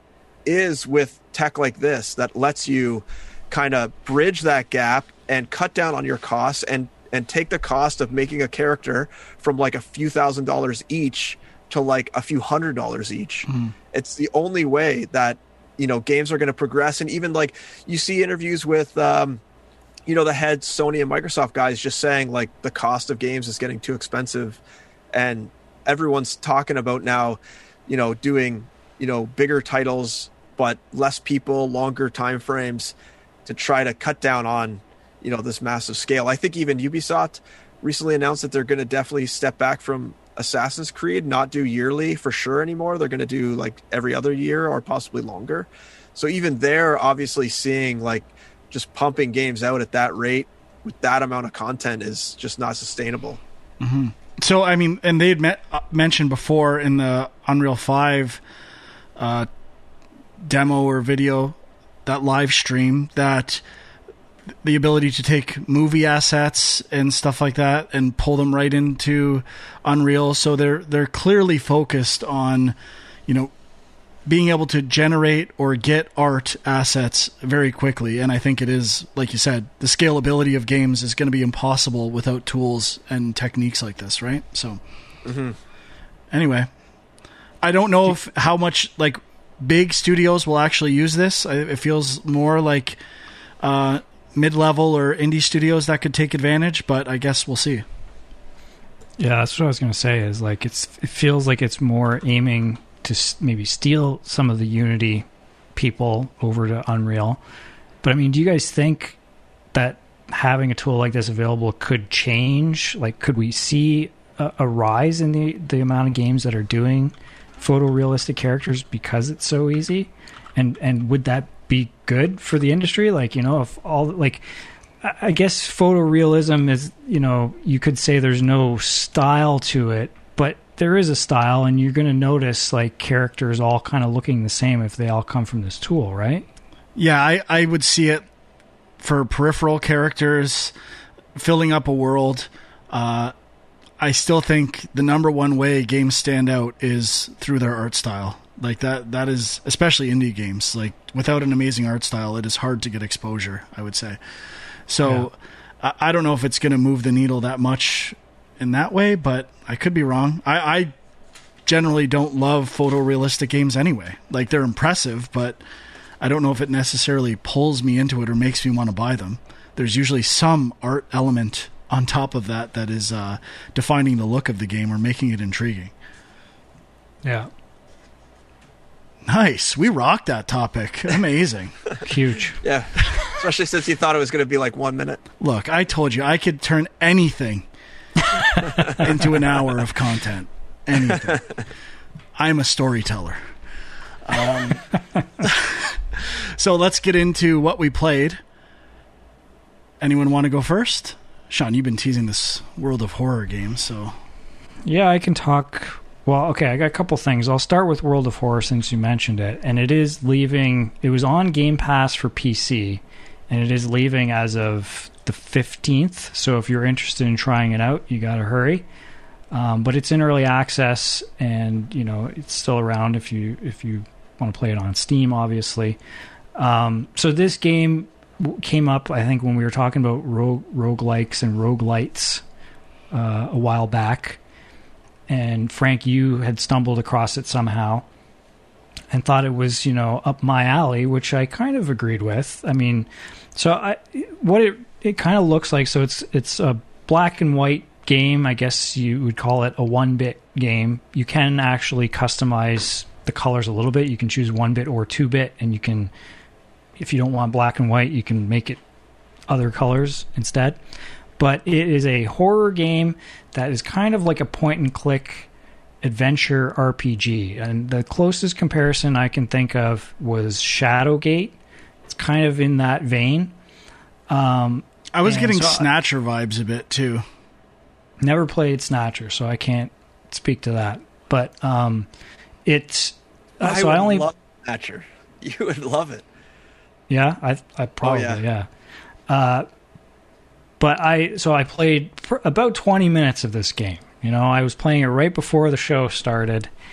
is with tech like this that lets you kind of bridge that gap and cut down on your costs and and take the cost of making a character from like a few thousand dollars each to like a few hundred dollars each. Mm. It's the only way that, you know, games are going to progress. And even like you see interviews with, um, you know, the head Sony and Microsoft guys just saying like the cost of games is getting too expensive. And everyone's talking about now, you know, doing, you know, bigger titles, but less people, longer time frames to try to cut down on, you know, this massive scale. I think even Ubisoft recently announced that they're going to definitely step back from Assassin's Creed, not do yearly for sure anymore. They're going to do like every other year or possibly longer. So even they're obviously seeing like just pumping games out at that rate with that amount of content is just not sustainable. Mm-hmm. So, I mean, and they had met, uh, mentioned before in the Unreal five uh, demo or video, that live stream, that the ability to take movie assets and stuff like that and pull them right into Unreal. So they're they're clearly focused on, you know, being able to generate or get art assets very quickly. And I think it is, like you said, the scalability of games is going to be impossible without tools and techniques like this, right? So mm-hmm. Anyway, I don't know if how much like big studios will actually use this. It feels more like uh, mid-level or indie studios that could take advantage, but I guess we'll see. Yeah, that's what I was going to say, is like it's it feels like it's more aiming to maybe steal some of the Unity people over to Unreal. But I mean, do you guys think that having a tool like this available could change? Like, could we see a, a rise in the, the amount of games that are doing photorealistic characters because it's so easy? And and would that be good for the industry? Like, you know, if all like, I guess photorealism is, you know, you could say there's no style to it, but there is a style, and you're going to notice like characters all kind of looking the same if they all come from this tool, right? Yeah, I, I would see it for peripheral characters filling up a world. Uh, I still think the number one way games stand out is through their art style. Like that, that is especially indie games. Like without an amazing art style, it is hard to get exposure, I would say. So yeah. I, I don't know if it's going to move the needle that much in that way, but I could be wrong. I, I generally don't love photorealistic games anyway. Like they're impressive, but I don't know if it necessarily pulls me into it or makes me want to buy them. There's usually some art element on top of that that is uh, defining the look of the game or making it intriguing. Yeah. Nice. We rocked that topic. Amazing. Huge. Yeah. Especially since you thought it was going to be like one minute. Look, I told you I could turn anything into an hour of content. Anything. I'm a storyteller. Um, so let's get into what we played. Anyone want to go first? Sean, you've been teasing this World of Horror game, so... Yeah, I can talk... Well, okay, I got a couple things. I'll start with World of Horror since you mentioned it. And it is leaving... It was on Game Pass for P C, and it is leaving as of the fifteenth. So if you're interested in trying it out, you got to hurry. Um, but it's in early access, and you know it's still around if you if you want to play it on Steam, obviously. Um, so this game came up, I think, when we were talking about rogue roguelikes and roguelites uh, a while back. And Frank, you had stumbled across it somehow and thought it was, you know, up my alley, which I kind of agreed with. I mean, so I, what it it kind of looks like, so it's it's a black and white game. I guess you would call it a one-bit game. You can actually customize the colors a little bit. You can choose one-bit or two-bit, and you can, if you don't want black and white, you can make it other colors instead. But it is a horror game that is kind of like a point-and-click adventure R P G. And the closest comparison I can think of was Shadowgate. It's kind of in that vein. Um, I was getting so Snatcher vibes a bit, too. Never played Snatcher, so I can't speak to that. But um, it's... Uh, I so would I only love Snatcher. You would love it. Yeah, I I probably, oh, yeah. yeah. Uh, but I... So I played pr- about twenty minutes of this game. You know, I was playing it right before the show started,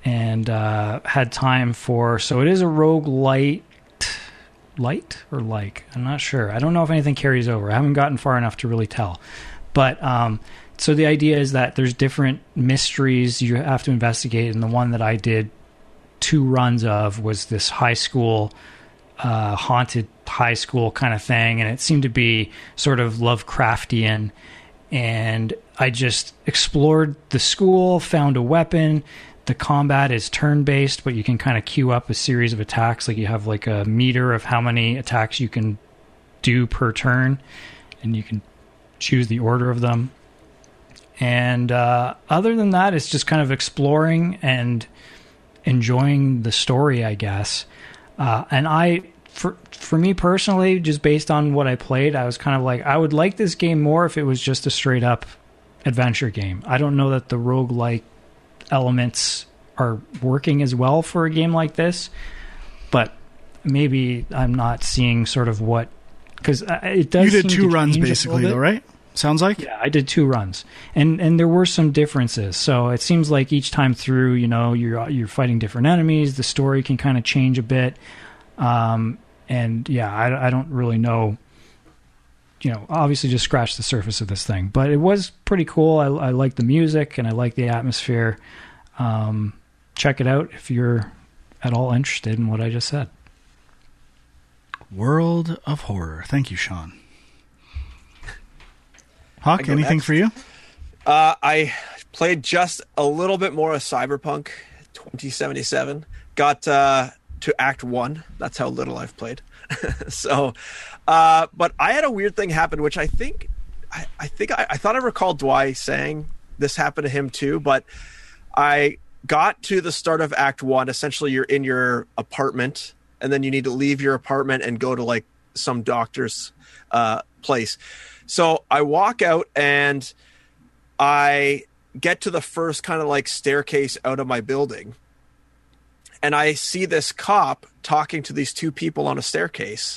and uh, had time for. So it is a rogue light, light or like. I'm not sure. I don't know if anything carries over. I haven't gotten far enough to really tell. But um, so the idea is that there's different mysteries you have to investigate, and the one that I did two runs of was this high school, uh, haunted high school kind of thing, and it seemed to be sort of Lovecraftian. And I just explored the school, found a weapon. The combat is turn-based, but you can kind of queue up a series of attacks. Like you have like a meter of how many attacks you can do per turn, and you can choose the order of them. And uh, other than that, it's just kind of exploring and enjoying the story, I guess. Uh, and I, for for me personally, just based on what I played, I was kind of like, I would like this game more if it was just a straight up adventure game. I don't know that the roguelike elements are working as well for a game like this, but maybe I'm not seeing sort of what, because it does. You did seem two to runs change a basically, little bit. though, right? Sounds like. Yeah, I did two runs, and and there were some differences. So it seems like each time through, you know, you're you're fighting different enemies. The story can kind of change a bit, um, and yeah, I, I don't really know. You know, obviously just scratch the surface of this thing, but it was pretty cool. I, I like the music and I like the atmosphere. Um, check it out if you're at all interested in what I just said. World of Horror. Thank you, Sean. Hawk, anything next. for you? Uh, I played just a little bit more of Cyberpunk twenty seventy-seven. Got uh, to Act One. That's how little I've played. so, uh, but I had a weird thing happen, which I think, I, I think I, I thought I recalled Dwight saying this happened to him too. But I got to the start of Act One. Essentially, you're in your apartment, and then you need to leave your apartment and go to like some doctor's uh, place. So I walk out and I get to the first kind of like staircase out of my building, and I see this cop talking to these two people on a staircase.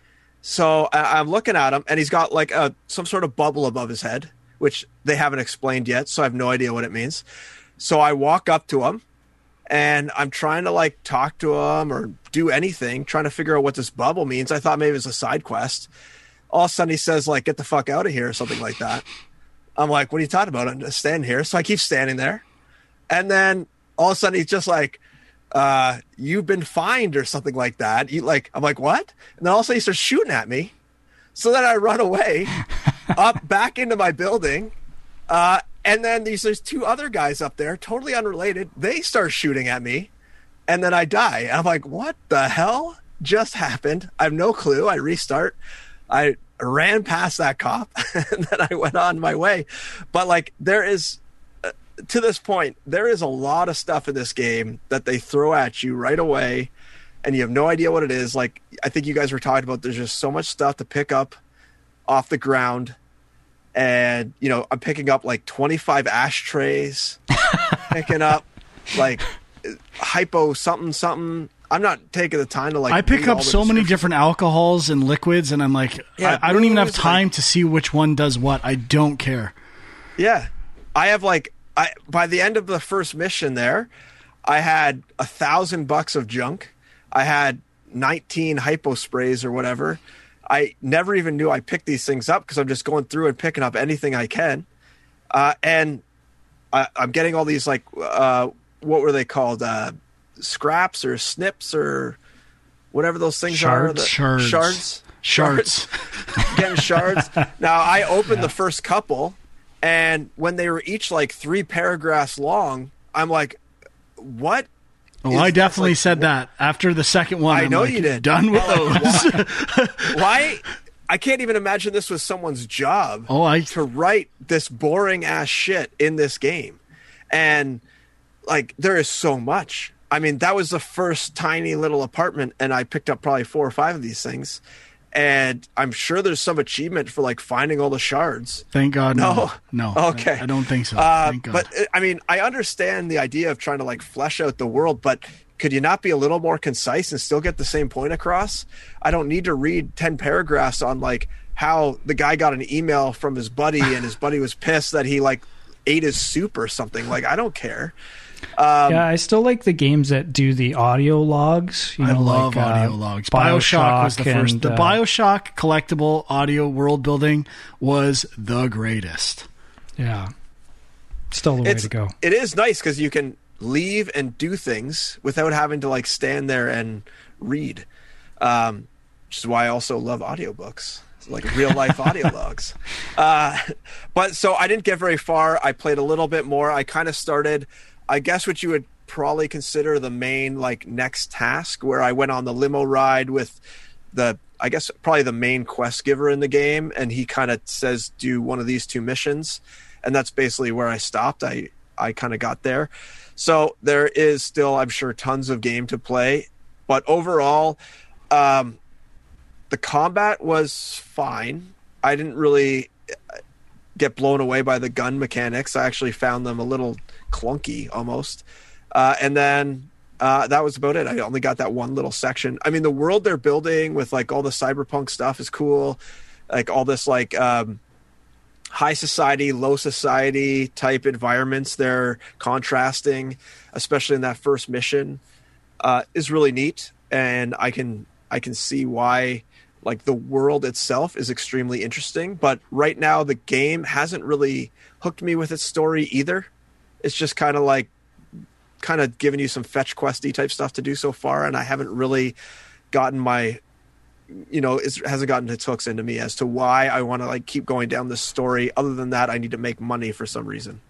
So I'm looking at him, and he's got like a some sort of bubble above his head, which they haven't explained yet, so I have no idea what it means. So I walk up to him, and I'm trying to like talk to him or do anything, trying to figure out what this bubble means. I thought maybe it was a side quest. All of a sudden he says like, get the fuck out of here or something like that. I'm like, what are you talking about? I'm just standing here. So I keep standing there. And then all of a sudden he's just like, uh, you've been fined or something like that. You like, I'm like, what? And then all of a sudden he starts shooting at me. So then I run away up back into my building. Uh, and then there's, there's two other guys up there, totally unrelated. They start shooting at me. And then I die. And I'm like, what the hell just happened? I have no clue. I restart. I ran past that cop and then I went on my way. But like there is, uh, to this point, there is a lot of stuff in this game that they throw at you right away and you have no idea what it is. Like I think you guys were talking about, there's just so much stuff to pick up off the ground. And, you know, I'm picking up like twenty-five ashtrays, picking up like hypo something, something. I'm not taking the time to like. I pick up so many different alcohols and liquids, and I'm like, yeah, I, I don't even have booze, time like, to see which one does what. I don't care. Yeah, I have like, I by the end of the first mission there, I had a thousand bucks of junk. I had nineteen hypo sprays or whatever. I never even knew I picked these things up because I'm just going through and picking up anything I can, uh, and I, I'm getting all these like, uh, what were they called? Uh, scraps or snips or whatever those things shards, are. The, shards. Shards. Shards. Getting shards. Now, I opened yeah. the first couple, and when they were each like three paragraphs long, I'm like, what? Oh, I definitely like, said what? that after the second one. I I'm know like, you did. Done with like, those. Why? why? I can't even imagine this was someone's job oh, I... to write this boring ass shit in this game. And like, there is so much. I mean, that was the first tiny little apartment, and I picked up probably four or five of these things. And I'm sure there's some achievement for like finding all the shards. Thank God, no, no. no. Okay, I, I don't think so. Uh, Thank God. But I mean, I understand the idea of trying to like flesh out the world, but could you not be a little more concise and still get the same point across? I don't need to read ten paragraphs on like how the guy got an email from his buddy, and his buddy was pissed that he like ate his soup or something. Like, I don't care. Um, yeah, I still like the games that do the audio logs. You I know, love like, audio uh, logs. BioShock was the first. and, the uh, BioShock collectible audio world building was the greatest. Yeah. Still the way it's, to go. It is nice because you can leave and do things without having to like stand there and read, um, which is why I also love audiobooks. Like real life audio logs. Uh, but so I didn't get very far. I played a little bit more. I kind of started, I guess what you would probably consider the main like next task, where I went on the limo ride with the, I guess probably the main quest giver in the game. And he kind of says, do one of these two missions. And that's basically where I stopped. I, I kind of got there. So there is still, I'm sure, tons of game to play. But overall, um, the combat was fine. I didn't really get blown away by the gun mechanics. I actually found them a little clunky almost. Uh, and then uh, that was about it. I only got that one little section. I mean, the world they're building with like all the cyberpunk stuff is cool. Like all this like um, high society, low society type environments they're contrasting, especially in that first mission, uh, is really neat. And I can I can see why like the world itself is extremely interesting, but right now the game hasn't really hooked me with its story either. It's just kind of like kind of giving you some fetch questy type stuff to do so far, and I haven't really gotten my, you know, it hasn't gotten its hooks into me as to why I want to like keep going down this story. Other than that, I need to make money for some reason.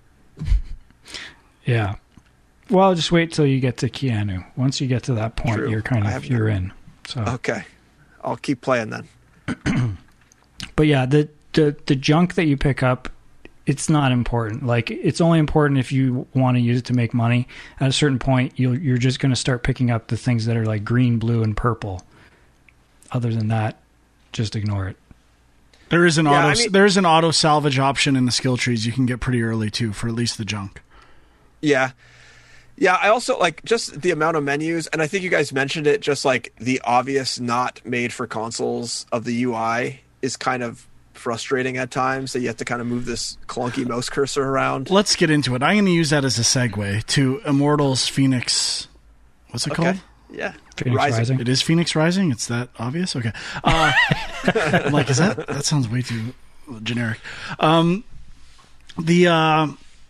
Yeah. Well, just wait till you get to Keanu. Once you get to that point, True. you're kind I of haven't you're done- in. So Okay. I'll keep playing then. But yeah, the, the the junk that you pick up, it's not important. Like, it's only important if you want to use it to make money. At a certain point, you'll, you're just going to start picking up the things that are like green, blue, and purple. Other than that, just ignore it. There is an Yeah, auto. I mean- there is an auto salvage option in the skill trees. You can get pretty early too for at least the junk. Yeah. Yeah, I also like just the amount of menus, and I think you guys mentioned it, just like the obvious not made for consoles of the U I is kind of frustrating at times, that you have to kind of move this clunky mouse cursor around. Let's get into it. I'm going to use that as a segue to Immortals Phoenix. What's it Okay. called? Yeah. Phoenix Rising. It is Phoenix Rising. It's that obvious. Okay. Uh, I'm like, is that that sounds way too generic? Um, the uh,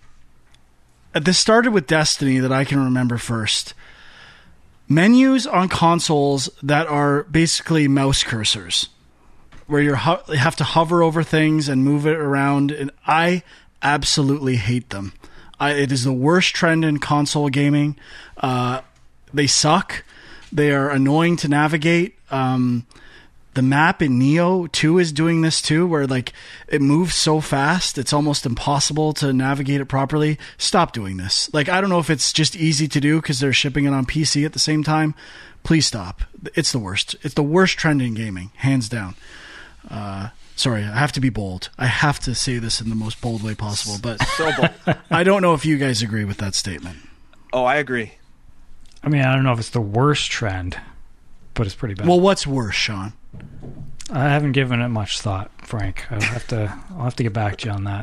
this started with Destiny that I can remember first. Menus on consoles that are basically mouse cursors, where you're ho- you have to hover over things and move it around, and I absolutely hate them. I, it is the worst trend in console gaming. Uh, they suck. They are annoying to navigate. Um, the map in Neo two is doing this too, where like it moves so fast, it's almost impossible to navigate it properly. Stop doing this. Like, I don't know if it's just easy to do because they're shipping it on P C at the same time. Please stop. It's the worst. It's the worst trend in gaming, hands down. Uh, sorry, I have to be bold. I have to say this in the most bold way possible, but So bold. I don't know if you guys agree with that statement. Oh, I agree. I mean, I don't know if it's the worst trend, but it's pretty bad. Well, what's worse, Sean? I haven't given it much thought, Frank. I'll have to I'll have to get back to you on that.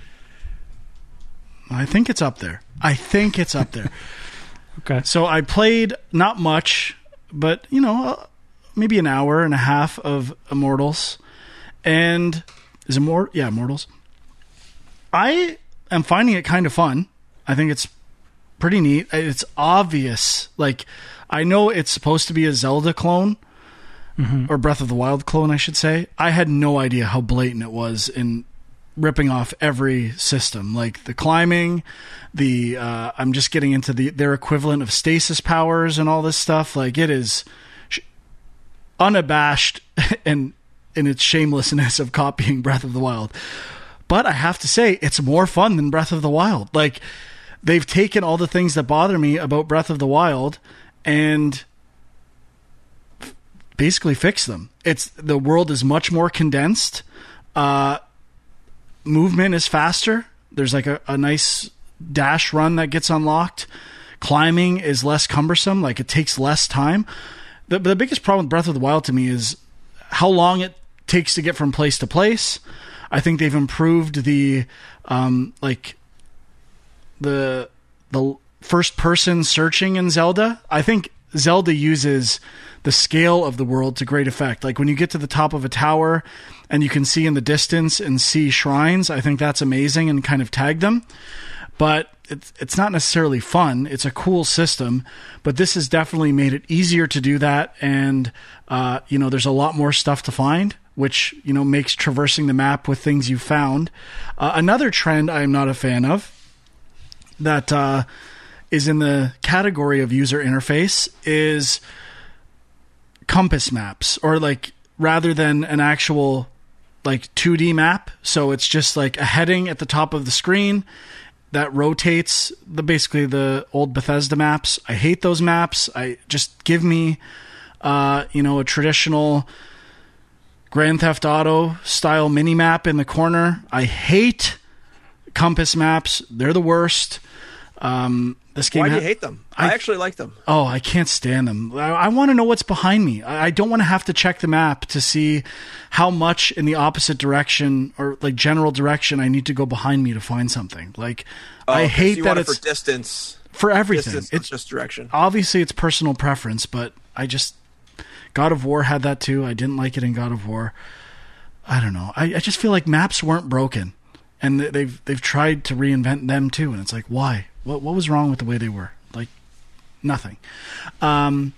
I think it's up there. I think it's up there. Okay. So I played not much, but, you know, uh, maybe an hour and a half of Immortals. And is Immort? Yeah, Immortals. I am finding it kind of fun. I think it's pretty neat. It's obvious. Like, I know it's supposed to be a Zelda clone, Mm-hmm. or Breath of the Wild clone, I should say. I had no idea how blatant it was in ripping off every system, like the climbing, the uh, I'm just getting into the their equivalent of stasis powers and all this stuff. Like, it is sh- unabashed and in its shamelessness of copying Breath of the Wild. But I have to say, it's more fun than Breath of the Wild. Like, they've taken all the things that bother me about Breath of the Wild and basically fix them. It's the world is much more condensed. Uh, movement is faster. There's like a, a nice dash run that gets unlocked. Climbing is less cumbersome. Like, it takes less time. The, the biggest problem with Breath of the Wild to me is how long it takes to get from place to place. I think they've improved the um, like the the first person searching in Zelda. I think Zelda uses the scale of the world to great effect. Like when you get to the top of a tower and you can see in the distance and see shrines, I think that's amazing and kind of tag them. But it's it's not necessarily fun. It's a cool system, but this has definitely made it easier to do that. And, uh, you know, there's a lot more stuff to find, which, you know, makes traversing the map with things you found. Uh, another trend I'm not a fan of that uh, is in the category of user interface is compass maps, or like rather than an actual like two D map. So it's just like a heading at the top of the screen that rotates the basically the old Bethesda maps. I hate those maps. I just give me uh, you know, a traditional Grand Theft Auto style mini map in the corner. I hate compass maps. They're the worst. Um, this game Why do ha- you hate them? I, I actually like them. Oh, I can't stand them. I, I want to know what's behind me. I, I don't want to have to check the map to see how much in the opposite direction or like general direction I need to go behind me to find something. Like, oh, I hate you that want it's it for distance. For everything. Distance, it's just direction. Obviously, it's personal preference, but I just God of War had that too. I didn't like it in God of War. I don't know. I, I just feel like maps weren't broken, and they've they've tried to reinvent them too. And it's like, why? What what was wrong with the way they were? Like, nothing. Um.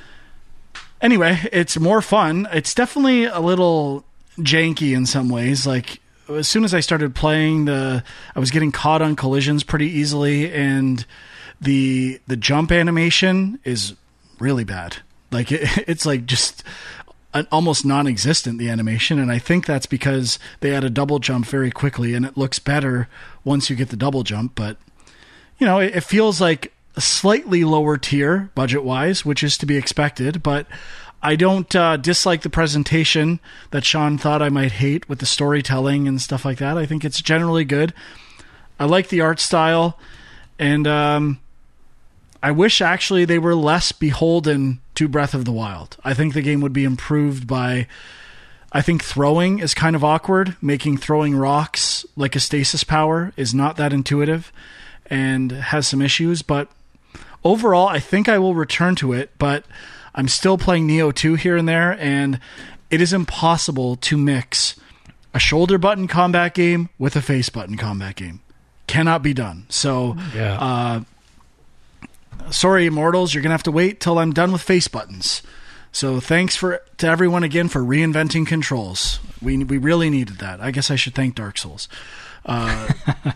Anyway, it's more fun. It's definitely a little janky in some ways. Like, as soon as I started playing, the I was getting caught on collisions pretty easily, and the the jump animation is really bad. Like it, it's like just an, almost non-existent, the animation, and I think that's because they add a double jump very quickly, and it looks better once you get the double jump. But you know, it, it feels like a slightly lower tier budget-wise, which is to be expected. But I don't uh, dislike the presentation that Sean thought I might hate with the storytelling and stuff like that. I think it's generally good. I like the art style, and um, I wish actually they were less beholden to Breath of the Wild. I think the game would be improved by, I think throwing is kind of awkward. Making throwing rocks like a stasis power is not that intuitive and has some issues. But overall, I think I will return to it, but I'm still playing Neo two here and there, and it is impossible to mix a shoulder button combat game with a face button combat game. Cannot be done. So, yeah. uh, sorry, Immortals, you're going to have to wait till I'm done with face buttons. So thanks for to everyone again for reinventing controls. We we really needed that. I guess I should thank Dark Souls. Uh,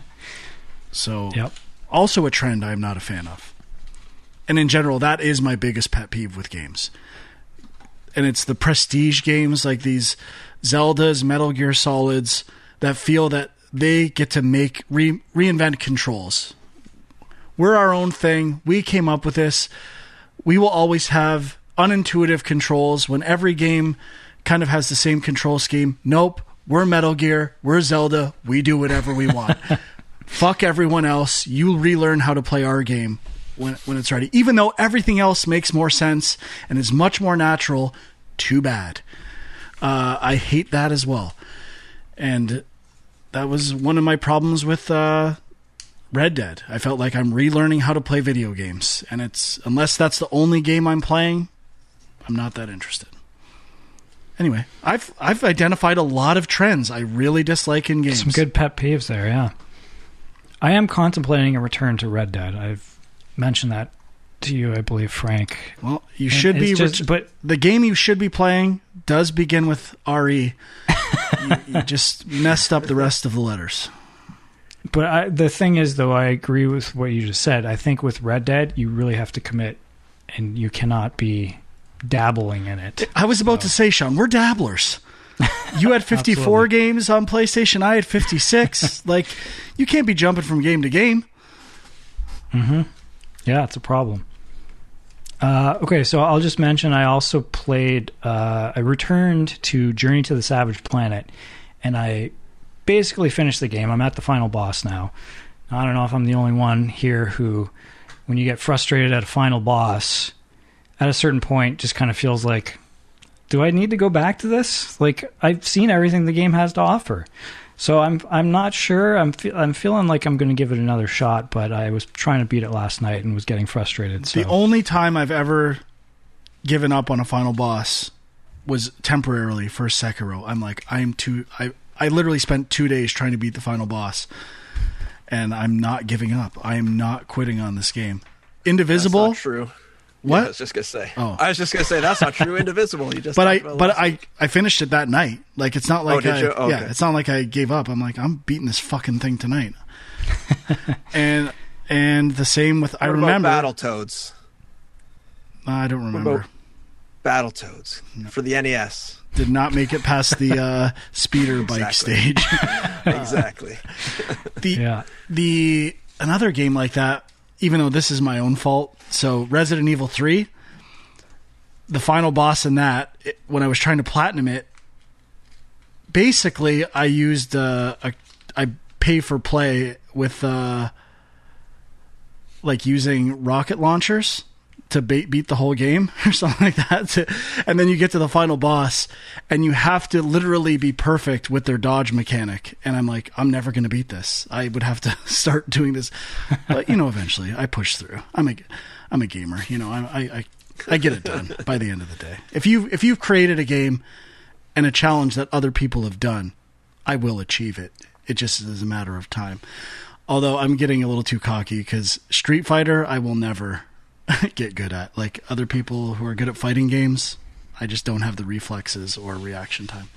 so, yep. Also a trend I'm not a fan of. And in general, that is my biggest pet peeve with games. And it's the prestige games like these Zeldas, Metal Gear Solids that feel that they get to make re- reinvent controls. We're our own thing. We came up with this. We will always have unintuitive controls when every game kind of has the same control scheme. Nope. We're Metal Gear. We're Zelda. We do whatever we want. Fuck everyone else. You relearn how to play our game when when it's ready. Even though everything else makes more sense and is much more natural, too bad. Uh, I hate that as well. And that was one of my problems with uh, Red Dead. I felt like I'm relearning how to play video games. And it's unless that's the only game I'm playing, I'm not that interested. Anyway, I've I've identified a lot of trends I really dislike in games. Some good pet peeves there, yeah. I am contemplating a return to Red Dead. I've mentioned that to you, I believe, Frank. Well, you should be, just, ret- but the game you should be playing does begin with R E. you, you just messed up the rest of the letters. But I, the thing is, though, I agree with what you just said. I think with Red Dead, you really have to commit, and you cannot be dabbling in it. I was about so. to say, Sean, we're dabblers. You had fifty-four games on PlayStation. I had fifty-six. Like, you can't be jumping from game to game. Mm-hmm. Yeah, it's a problem. Uh, okay, so I'll just mention I also played, uh, I returned to Journey to the Savage Planet, and I basically finished the game. I'm at the final boss now. I don't know if I'm the only one here who, when you get frustrated at a final boss, at a certain point just kind of feels like, do I need to go back to this? Like, I've seen everything the game has to offer. So I'm I'm not sure. I'm fe- I'm feeling like I'm going to give it another shot, but I was trying to beat it last night and was getting frustrated. So. The only time I've ever given up on a final boss was temporarily for Sekiro. I'm like, I'm too. I I literally spent two days trying to beat the final boss, and I'm not giving up. I am not quitting on this game. Indivisible. That's not true. What? Yeah, I was just gonna say. Oh. I was just gonna say that's not true. Indivisible. You just. But I, about but last I, week. I finished it that night. Like it's not like Oh, did I, you? Okay. yeah, it's not like I gave up. I'm like, I'm beating this fucking thing tonight. and and the same with What I about remember Battletoads. I don't remember. about- Battletoads no. for the N E S. Did not make it past the uh, speeder bike Exactly. stage. Exactly. the Yeah. the another game like that, even though this is my own fault. So Resident Evil three, the final boss in that, it, when I was trying to platinum it, basically I used uh, a I pay for play with uh, like using rocket launchers to bait, beat the whole game or something like that. To, and then you get to the final boss and you have to literally be perfect with their dodge mechanic. And I'm like, I'm never going to beat this. I would have to start doing this. But, you know, eventually I push through. I'm a, I'm a gamer. You know, I, I, I, I get it done by the end of the day. If you, if you've created a game and a challenge that other people have done, I will achieve it. It just is a matter of time. Although I'm getting a little too cocky because Street Fighter, I will never get good at. Like other people who are good at fighting games, I just don't have the reflexes or reaction time.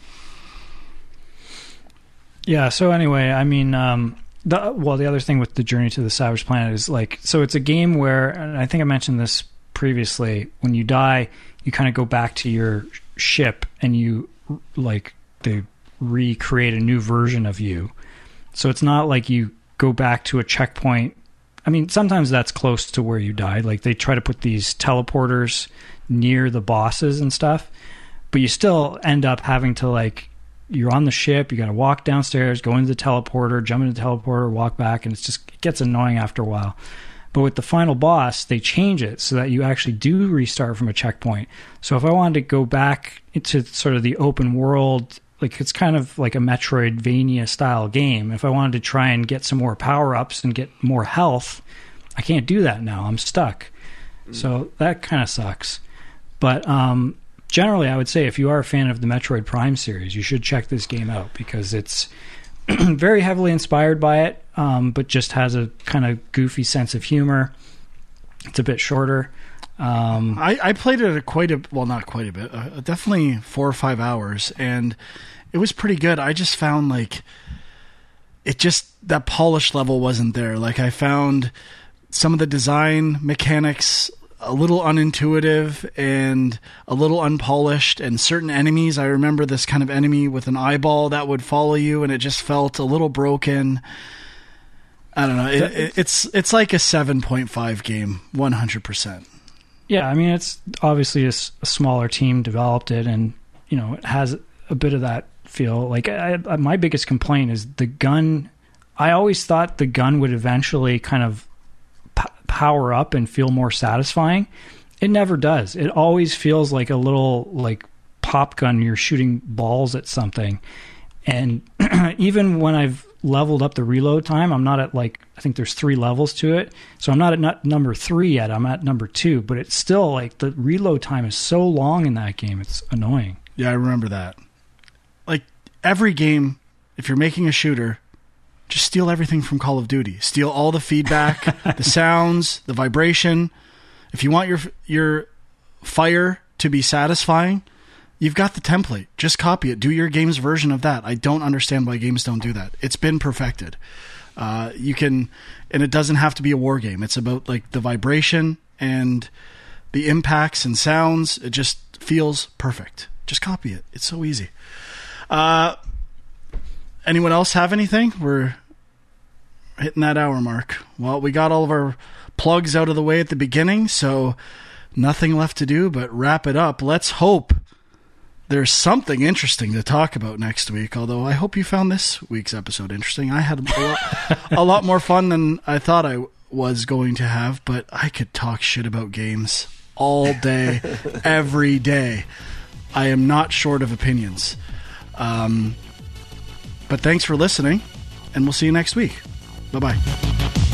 Yeah, so anyway, I mean, um, the, well, the other thing with the Journey to the Savage Planet is like, so it's a game where, and I think I mentioned this previously, when you die, you kind of go back to your ship and you, like, they recreate a new version of you. So it's not like you go back to a checkpoint. I mean, sometimes that's close to where you died. Like they try to put these teleporters near the bosses and stuff, but you still end up having to like, you're on the ship, you got to walk downstairs, go into the teleporter, jump into the teleporter, walk back, and it's just, it gets annoying after a while. But with the final boss, they change it so that you actually do restart from a checkpoint. So if I wanted to go back into sort of the open world, like it's kind of like a Metroidvania style game. If I wanted to try and get some more power-ups and get more health, I can't do that now. I'm stuck. Mm. So that kind of sucks. But um, generally, I would say if you are a fan of the Metroid Prime series, you should check this game out because it's very heavily inspired by it, um, but just has a kind of goofy sense of humor. It's a bit shorter. Um, I, I played it a quite a well, not quite a bit, uh, definitely four or five hours, and it was pretty good. I just found like it just that polish level wasn't there. Like I found some of the design mechanics a little unintuitive and a little unpolished, and certain enemies. I remember this kind of enemy with an eyeball that would follow you, and it just felt a little broken. I don't know. It, it, it's it's like a seven point five game, one hundred percent. Yeah, I mean, it's obviously a, a smaller team developed it, and you know, it has a bit of that feel. Like I, I, my biggest complaint is the gun. I always thought the gun would eventually kind of p- power up and feel more satisfying. It never does. It always feels like a little like pop gun. You're shooting balls at something, and even when I've leveled up the reload time, I'm not at like, I think there's three levels to it, so I'm not at not number three yet. I'm at number two, but it's still like the reload time is so long in that game. It's annoying. Yeah, I remember that. Like every game, if you're making a shooter, just steal everything from Call of Duty. Steal all the feedback, the sounds, the vibration. If you want your your fire to be satisfying, you've got the template. Just copy it. Do your game's version of that. I don't understand why games don't do that. It's been perfected. Uh, you can, and it doesn't have to be a war game. It's about like the vibration and the impacts and sounds. It just feels perfect. Just copy it. It's so easy. Uh, anyone else have anything? We're hitting that hour mark. Well, we got all of our plugs out of the way at the beginning, so nothing left to do but wrap it up. Let's hope there's something interesting to talk about next week, although I hope you found this week's episode interesting. I had a lot, a lot more fun than I thought I was going to have, but I could talk shit about games all day, every day. I am not short of opinions. Um, But thanks for listening, and we'll see you next week. Bye-bye.